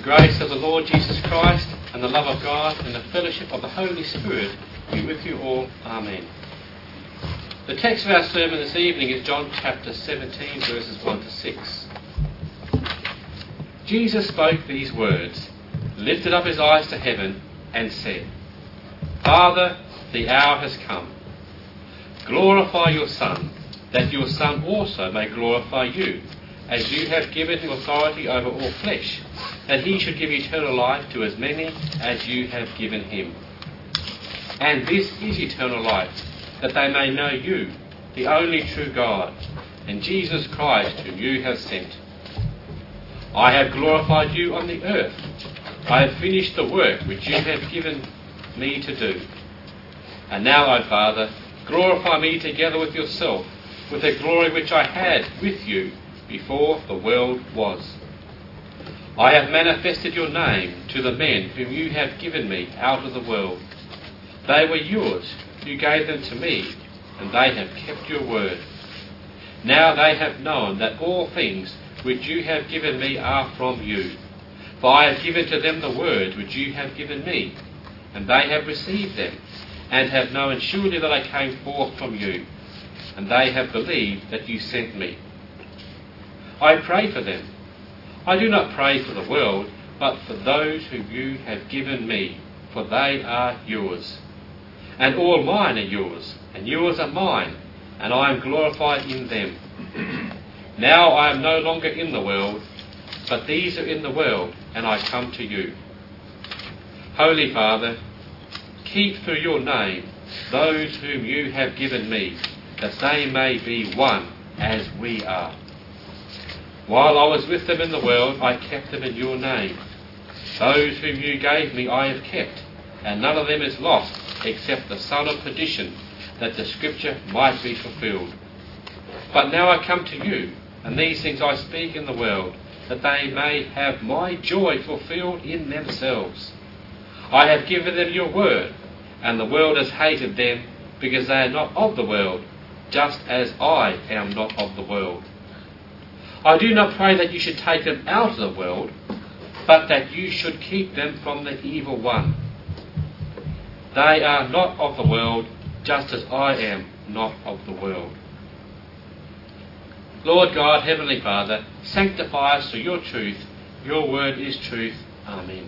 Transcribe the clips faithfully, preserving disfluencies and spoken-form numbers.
grace of the Lord Jesus Christ and the love of God and the fellowship of the Holy Spirit be with you all. Amen. The text of our sermon this evening is John chapter seventeen, verses one to six. Jesus spoke these words, lifted up his eyes to heaven, and said, Father, the hour has come. Glorify your Son, that your Son also may glorify you, as you have given him authority over all flesh, that he should give eternal life to as many as you have given him. And this is eternal life, that they may know you, the only true God, and Jesus Christ whom you have sent. I have glorified you on the earth. I have finished the work which you have given me to do. And now, O Father, glorify me together with yourself, with the glory which I had with you before the world was. I have manifested your name to the men whom you have given me out of the world. They were yours, you gave them to me, and they have kept your word. Now they have known that all things which you have given me are from you. For I have given to them the words which you have given me, and they have received them, and have known surely that I came forth from you, and they have believed that you sent me. I pray for them. I do not pray for the world, but for those whom you have given me, for they are yours. And all mine are yours, and yours are mine, and I am glorified in them. Now I am no longer in the world, but these are in the world, and I come to you. Holy Father, keep through your name those whom you have given me, that they may be one as we are. While I was with them in the world, I kept them in your name. Those whom you gave me I have kept, and none of them is lost, except the son of perdition, that the scripture might be fulfilled. But now I come to you, and these things I speak in the world, that they may have my joy fulfilled in themselves. I have given them your word, and the world has hated them, because they are not of the world, just as I am not of the world. I do not pray that you should take them out of the world, but that you should keep them from the evil one. They are not of the world, just as I am not of the world. Lord God, Heavenly Father, sanctify us through your truth. Your word is truth. Amen.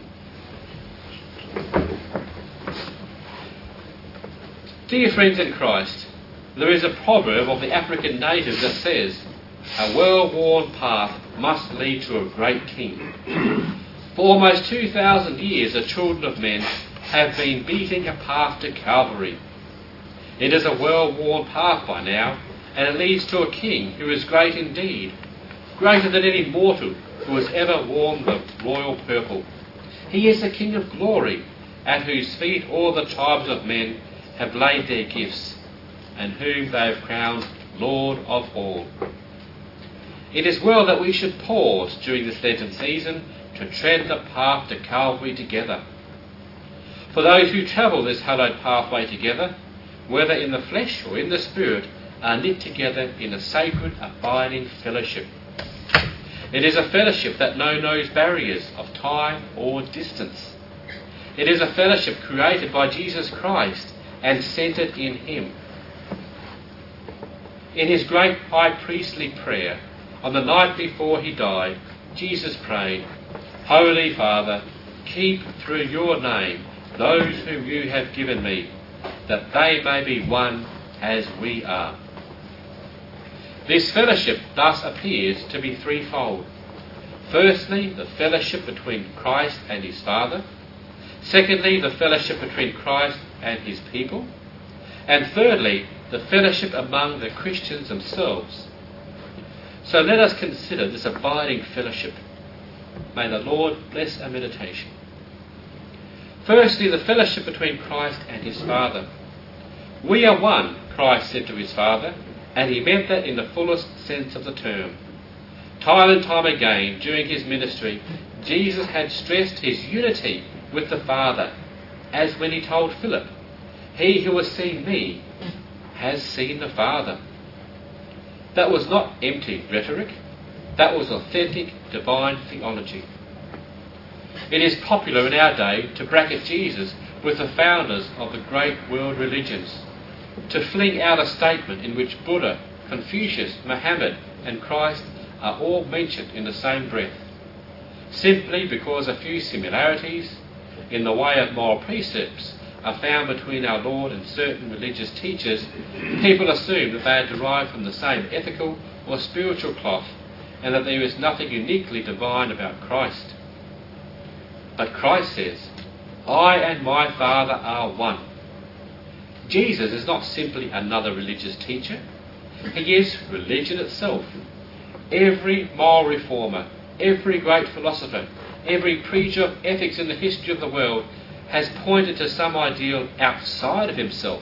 Dear friends in Christ, there is a proverb of the African natives that says, a well-worn path must lead to a great king. For almost two thousand years the children of men have been beating a path to Calvary. It is a well-worn path by now, and it leads to a king who is great indeed, greater than any mortal who has ever worn the royal purple. He is the King of glory, at whose feet all the tribes of men have laid their gifts, and whom they have crowned Lord of all. It is well that we should pause during this Lenten season to tread the path to Calvary together. For those who travel this hallowed pathway together, whether in the flesh or in the spirit, are knit together in a sacred, abiding fellowship. It is a fellowship that no knows barriers of time or distance. It is a fellowship created by Jesus Christ and centred in him. In his great high priestly prayer, on the night before he died, Jesus prayed, Holy Father, keep through your name those whom you have given me, that they may be one as we are. This fellowship thus appears to be threefold. Firstly, the fellowship between Christ and his Father. Secondly, the fellowship between Christ and his people. And thirdly, the fellowship among the Christians themselves. So let us consider this abiding fellowship. May the Lord bless our meditation. Firstly, the fellowship between Christ and his Father. We are one, Christ said to his Father, and he meant that in the fullest sense of the term. Time and time again during his ministry, Jesus had stressed his unity with the Father, as when he told Philip, He who has seen me has seen the Father. That was not empty rhetoric. That was authentic divine theology. It is popular in our day to bracket Jesus with the founders of the great world religions, to fling out a statement in which Buddha, Confucius, Muhammad and Christ are all mentioned in the same breath. Simply because a few similarities in the way of moral precepts are found between our Lord and certain religious teachers, people assume that they are derived from the same ethical or spiritual cloth, and that there is nothing uniquely divine about Christ. But Christ says, "I and my Father are one." Jesus is not simply another religious teacher. He is religion itself. Every moral reformer, every great philosopher, every preacher of ethics in the history of the world has pointed to some ideal outside of himself.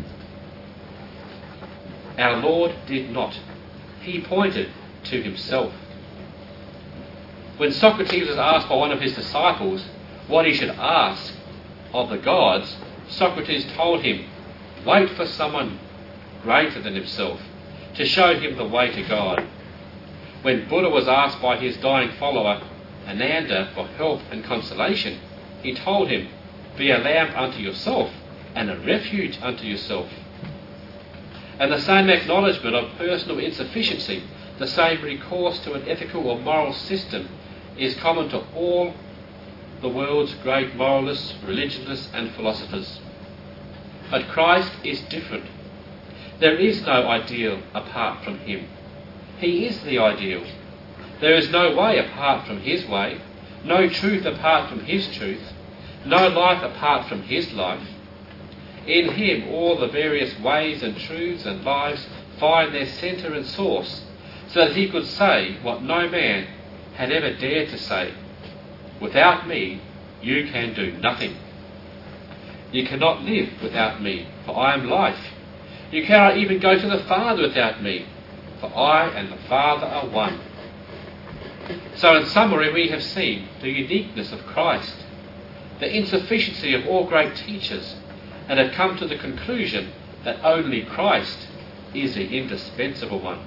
Our Lord did not. He pointed to himself. When Socrates was asked by one of his disciples what he should ask of the gods, Socrates told him, wait for someone greater than himself to show him the way to God. When Buddha was asked by his dying follower, Ananda, for help and consolation, he told him, be a lamp unto yourself and a refuge unto yourself. And the same acknowledgement of personal insufficiency, the same recourse to an ethical or moral system, is common to all the world's great moralists, religionists and philosophers. But Christ is different. There is no ideal apart from him. He is the ideal. There is no way apart from his way, no truth apart from his truth, no life apart from his life. In him all the various ways and truths and lives find their centre and source, so that he could say what no man had ever dared to say. Without me, you can do nothing. You cannot live without me, for I am life. You cannot even go to the Father without me, for I and the Father are one. So in summary, we have seen the uniqueness of Christ, the insufficiency of all great teachers, and have come to the conclusion that only Christ is the indispensable one.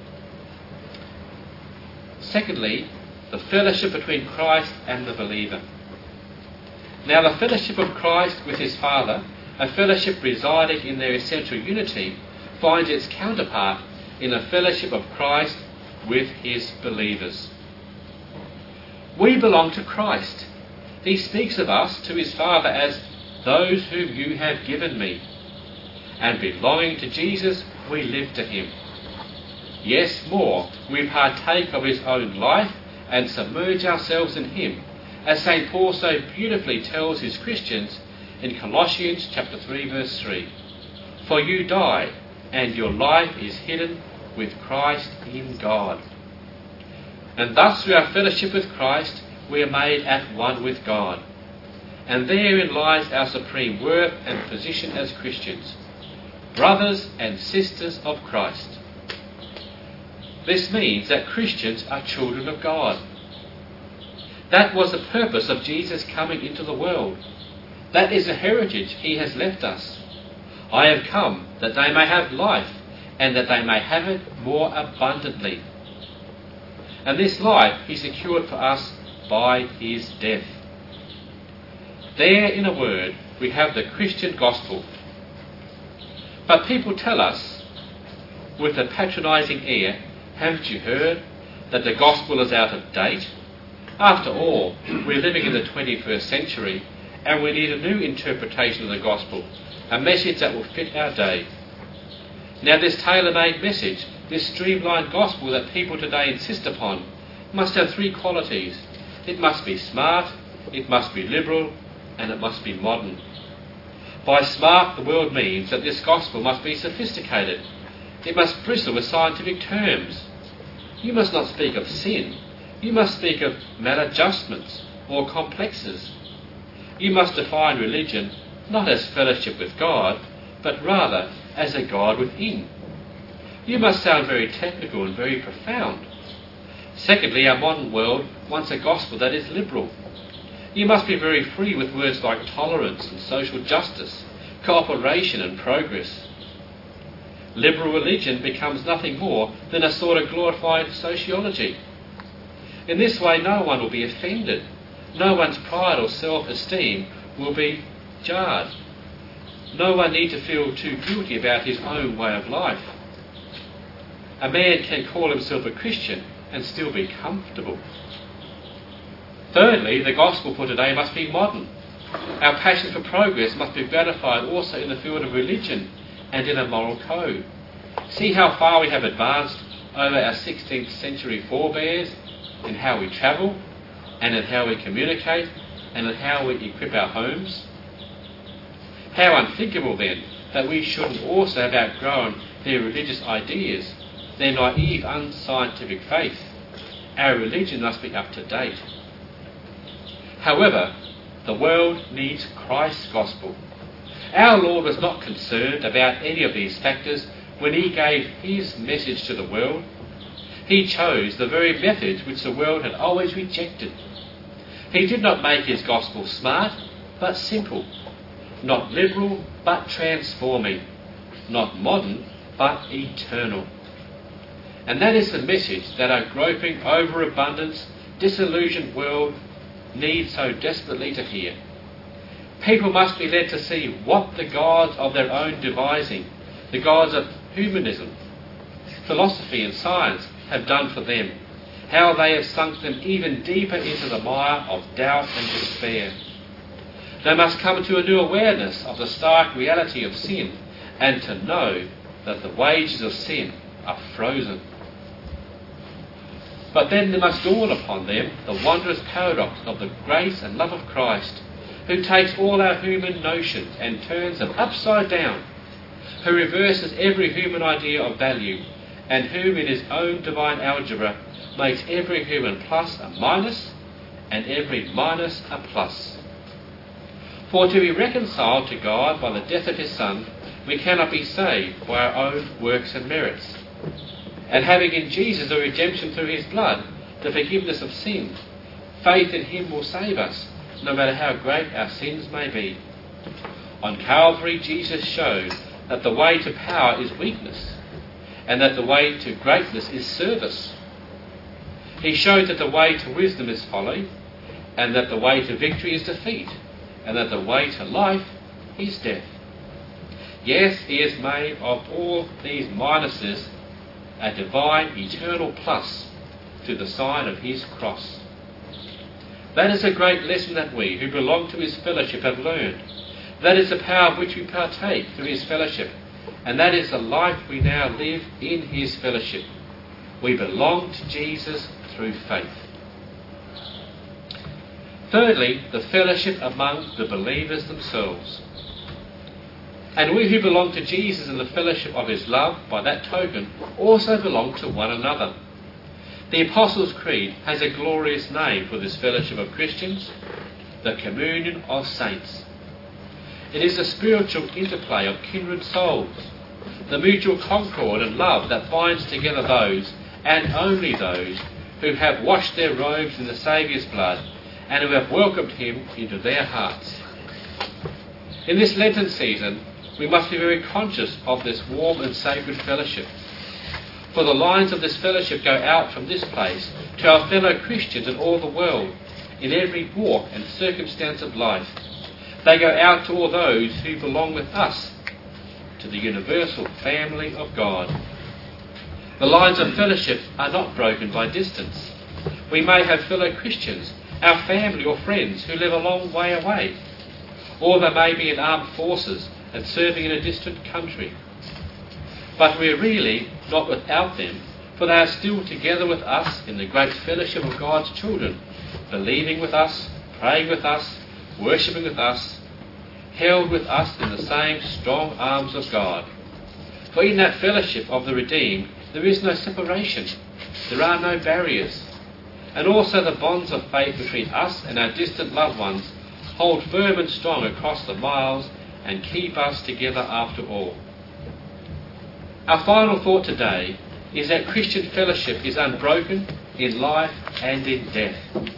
Secondly, the fellowship between Christ and the believer. Now the fellowship of Christ with his Father, a fellowship residing in their essential unity, finds its counterpart in the fellowship of Christ with his believers. We belong to Christ. He speaks of us to his Father as those whom you have given me. And belonging to Jesus, we live to him. Yes, more, we partake of his own life and submerge ourselves in him, as Saint Paul so beautifully tells his Christians in Colossians chapter three verse three. For you died, and your life is hidden with Christ in God. And thus through our fellowship with Christ, we are made at one with God. And therein lies our supreme worth and position as Christians, brothers and sisters of Christ. This means that Christians are children of God. That was the purpose of Jesus coming into the world. That is the heritage he has left us. I have come that they may have life, and that they may have it more abundantly. And this life he secured for us by his death. There, in a word, we have the Christian gospel. But people tell us, with a patronising air, haven't you heard that the gospel is out of date? After all, we're living in the twenty-first century, and we need a new interpretation of the gospel, a message that will fit our day. Now this tailor-made message, this streamlined gospel that people today insist upon, must have three qualities. It must be smart, it must be liberal, and it must be modern. By smart, the world means that this gospel must be sophisticated. It must bristle with scientific terms. You must not speak of sin. You must speak of maladjustments or complexes. You must define religion not as fellowship with God, but rather as a God within. You must sound very technical and very profound. Secondly, our modern world wants a gospel that is liberal. You must be very free with words like tolerance and social justice, cooperation and progress. Liberal religion becomes nothing more than a sort of glorified sociology. In this way, no one will be offended. no one's pride or self-esteem will be jarred. No one need to feel too guilty about his own way of life. A man can call himself a Christian and still be comfortable. Thirdly, the gospel for today must be modern. Our passion for progress must be gratified also in the field of religion and in a moral code. See how far we have advanced over our sixteenth century forebears in how we travel and in how we communicate and in how we equip our homes. How unthinkable then that we shouldn't also have outgrown their religious ideas, their naive, unscientific faith. Our religion must be up to date. However, the world needs Christ's gospel. Our Lord was not concerned about any of these factors when he gave his message to the world. He chose the very methods which the world had always rejected. He did not make his gospel smart, but simple. Not liberal, but transforming. Not modern, but eternal. And that is the message that our groping, overabundance, disillusioned world needs so desperately to hear. People must be led to see what the gods of their own devising, the gods of humanism, philosophy and science have done for them, how they have sunk them even deeper into the mire of doubt and despair. They must come to a new awareness of the stark reality of sin and to know that the wages of sin are frozen. But then there must dawn upon them the wondrous paradox of the grace and love of Christ, who takes all our human notions and turns them upside down, who reverses every human idea of value, and who in his own divine algebra makes every human plus a minus and every minus a plus. For to be reconciled to God by the death of his Son, we cannot be saved by our own works and merits. And having in Jesus a redemption through his blood, the forgiveness of sin, faith in him will save us, no matter how great our sins may be. On Calvary, Jesus showed that the way to power is weakness, and that the way to greatness is service. He showed that the way to wisdom is folly, and that the way to victory is defeat, and that the way to life is death. Yes, he has made of all these minuses a divine eternal plus to the sign of his cross. That is a great lesson that we, who belong to his fellowship, have learned. That is the power of which we partake through his fellowship, and that is the life we now live in his fellowship. We belong to Jesus through faith. Thirdly, the fellowship among the believers themselves. And we who belong to Jesus in the fellowship of his love, by that token, also belong to one another. The Apostles' Creed has a glorious name for this fellowship of Christians, the communion of saints. It is the spiritual interplay of kindred souls, the mutual concord and love that binds together those, and only those, who have washed their robes in the Saviour's blood, and who have welcomed him into their hearts. In this Lenten season, we must be very conscious of this warm and sacred fellowship. For the lines of this fellowship go out from this place to our fellow Christians in all the world, in every walk and circumstance of life. They go out to all those who belong with us, to the universal family of God. The lines of fellowship are not broken by distance. We may have fellow Christians, our family or friends, who live a long way away, or they may be in armed forces and serving in a distant country. But we are really not without them, for they are still together with us in the great fellowship of God's children, believing with us, praying with us, worshipping with us, held with us in the same strong arms of God. For in that fellowship of the redeemed, there is no separation, there are no barriers, and also the bonds of faith between us and our distant loved ones hold firm and strong across the miles and keep us together after all. Our final thought today is that Christian fellowship is unbroken in life and in death.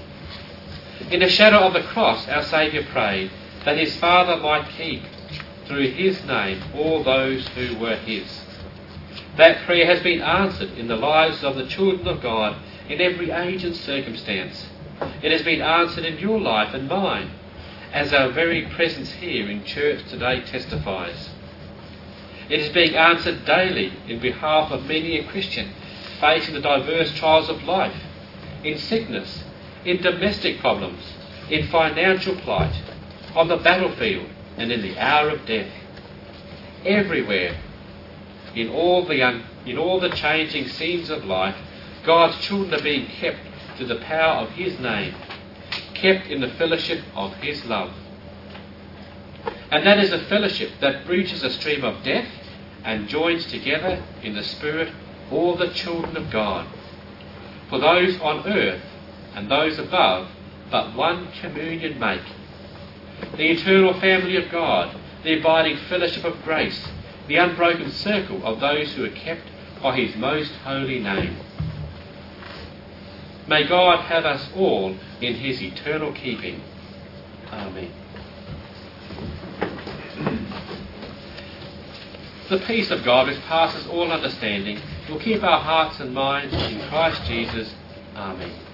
In the shadow of the cross, our Saviour prayed that his Father might keep, through his name, all those who were his. That prayer has been answered in the lives of the children of God in every age and circumstance. It has been answered in your life and mine, as our very presence here in church today testifies. It is being answered daily in behalf of many a Christian facing the diverse trials of life, in sickness, in domestic problems, in financial plight, on the battlefield and in the hour of death. Everywhere, in all the un- in all the changing scenes of life, God's children are being kept to the power of His name, kept in the fellowship of His love. And that is a fellowship that breaches a stream of death and joins together in the Spirit all the children of God. For those on earth and those above but one communion make, the eternal family of God, the abiding fellowship of grace, the unbroken circle of those who are kept by His most holy name. May God have us all in His eternal keeping. Amen. The peace of God, which passes all understanding, will keep our hearts and minds in Christ Jesus. Amen.